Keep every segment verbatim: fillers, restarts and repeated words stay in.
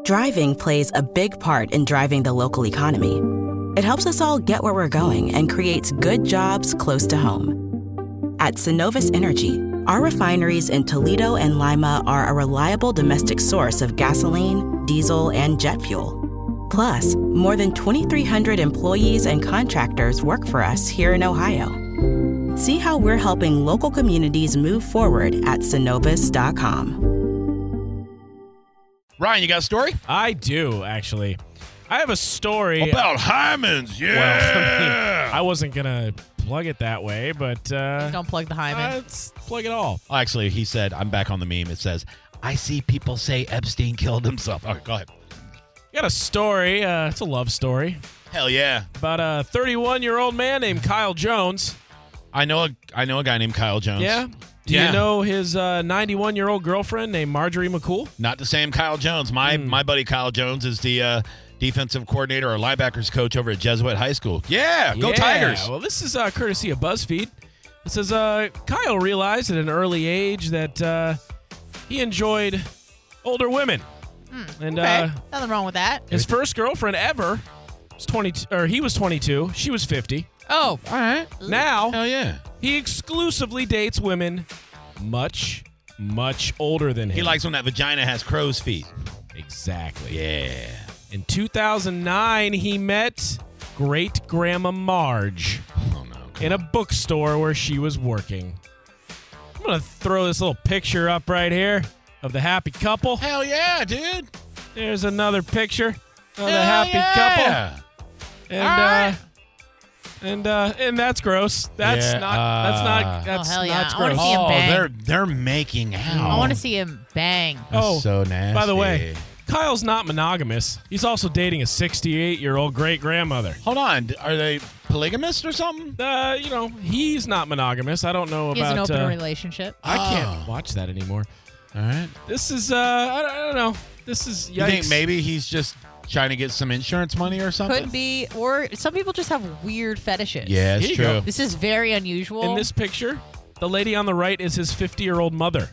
Driving plays a big part in driving the local economy. It helps us all get where we're going and creates good jobs close to home. At Synovus Energy, our refineries in Toledo and Lima are a reliable domestic source of gasoline, diesel, and jet fuel. Plus, more than twenty-three hundred employees and contractors work for us here in Ohio. See how we're helping local communities move forward at Synovus dot com. Ryan, you got a story? I do, actually. I have a story about Hyman's. Yeah. Well, I, mean, I wasn't going to plug it that way, but... Uh, Don't plug the hymen. Let's plug it all. Actually, he said, I'm back on the meme. It says, I see people say Epstein killed himself. All right, go ahead. Got a story. Uh, it's a love story. Hell yeah. About a thirty-one-year-old man named Kyle Jones. I know a, I know a guy named Kyle Jones. Yeah? Do yeah. you know his uh, ninety-one-year-old girlfriend named Marjorie McCool? Not the same Kyle Jones. My mm. my buddy Kyle Jones is the uh, defensive coordinator or linebackers coach over at Jesuit High School. Yeah, go yeah. Tigers. Well, this is uh, courtesy of BuzzFeed. It says uh, Kyle realized at an early age that uh, he enjoyed older women. Hmm. And okay. uh, nothing wrong with that. His first girlfriend ever was twenty-two, or he was twenty-two. She was fifty. Oh, all right. Now, hell yeah. He exclusively dates women much, much older than him. He likes when that vagina has crow's feet. Exactly. Yeah. In two thousand nine, he met great-grandma Marge oh, no, in a bookstore where she was working. I'm going to throw this little picture up right here of the happy couple. Hell yeah, dude. There's another picture of Hell the happy yeah. couple. And, right. uh... And uh, and that's gross. That's yeah, not. uh, That's not. That's oh, hell yeah. not I gross. want to see him bang. Oh, they're they're making out. I want to see him bang. That's oh, so nasty. By the way, Kyle's not monogamous. He's also dating a sixty-eight-year-old great-grandmother. Hold on, are they polygamous or something? Uh, you know, he's not monogamous. I don't know he about. He has an open uh, relationship. I oh. can't watch that anymore. All right. This is. Uh, I don't, I don't know. This is. Yikes. You think maybe he's just trying to get some insurance money or something? Could be, or some people just have weird fetishes. Yeah, it's true. Go. This is very unusual. In this picture, the lady on the right is his fifty-year-old mother.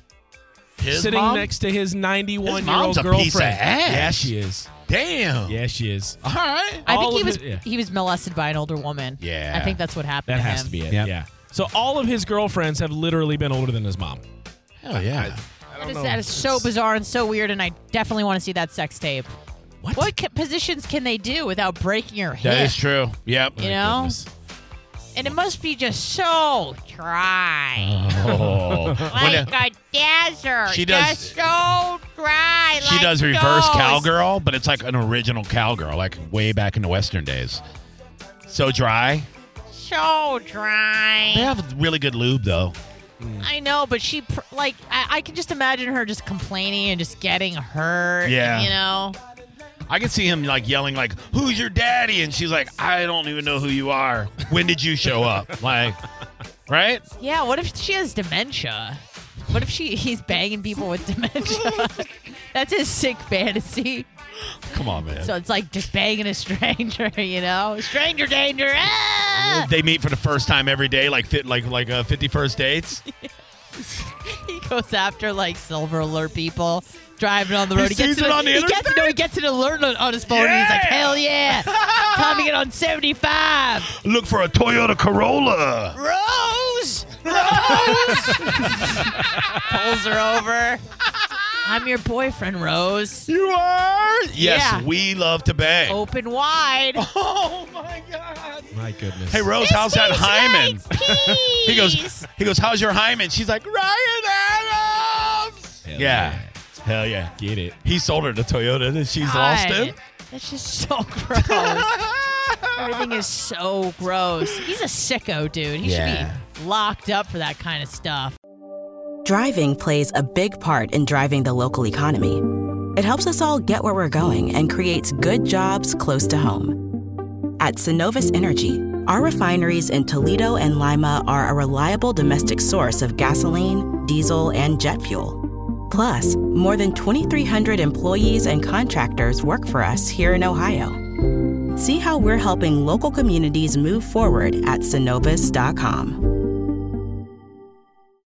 His sitting mom? next to his ninety-one-year-old his mom's a girlfriend. piece of ass. Yeah, she is. Damn. Yeah, she is. All right. I All think he of was it- yeah. he was molested by an older woman. Yeah. I think that's what happened That to has him. to be it. Yep. Yeah. So all of his girlfriends have literally been older than his mom. Hell yeah. I That don't is, know. that is so It's- bizarre and so weird, and I definitely want to see that sex tape. What? What ca- positions can they do without breaking your hip? That is true. Yep. You know? Goodness. And it must be just so dry. Oh. Like a desert. She does- Just so dry. She like does reverse those. cowgirl, but it's like an original cowgirl, like way back in the Western days. So dry. So dry. They have really good lube, though. I know, but she, pr- like, I, I can just imagine her just complaining and just getting hurt. Yeah. You know? I can see him like yelling like, "Who's your daddy?" And she's like, "I don't even know who you are. When did you show up?" Like, right? Yeah, what if she has dementia? What if she he's banging people with dementia? That's his sick fantasy. Come on, man. So it's like just banging a stranger, you know? Stranger danger. Ah! They meet for the first time every day, like fit, like like uh, fifty first dates. He goes after like silver alert people driving on the road. He sees gets it an, on the he gets interstate? no, he gets an alert on, on his phone, and he's like, Yeah! "Hell yeah, time to get on seventy-five." Look for a Toyota Corolla. Rose, Rose, pulls her over. I'm your boyfriend, Rose. You are? Yes, Yeah. we love to bang. Open wide. Oh my God. My goodness. Hey Rose, This how's that tastes hymen? like he goes. peas. He goes. How's your hymen? She's like Ryan Adams. Hell yeah. Hell yeah. Get it. He sold her the Toyota and she's lost him. God, that's just so gross. Everything is so gross. He's a sicko, dude. He Yeah. should be locked up for that kind of stuff. Driving plays a big part in driving the local economy. It helps us all get where we're going and creates good jobs close to home. At Synovus Energy, our refineries in Toledo and Lima are a reliable domestic source of gasoline, diesel, and jet fuel. Plus, more than twenty-three hundred employees and contractors work for us here in Ohio. See how we're helping local communities move forward at Synovus dot com.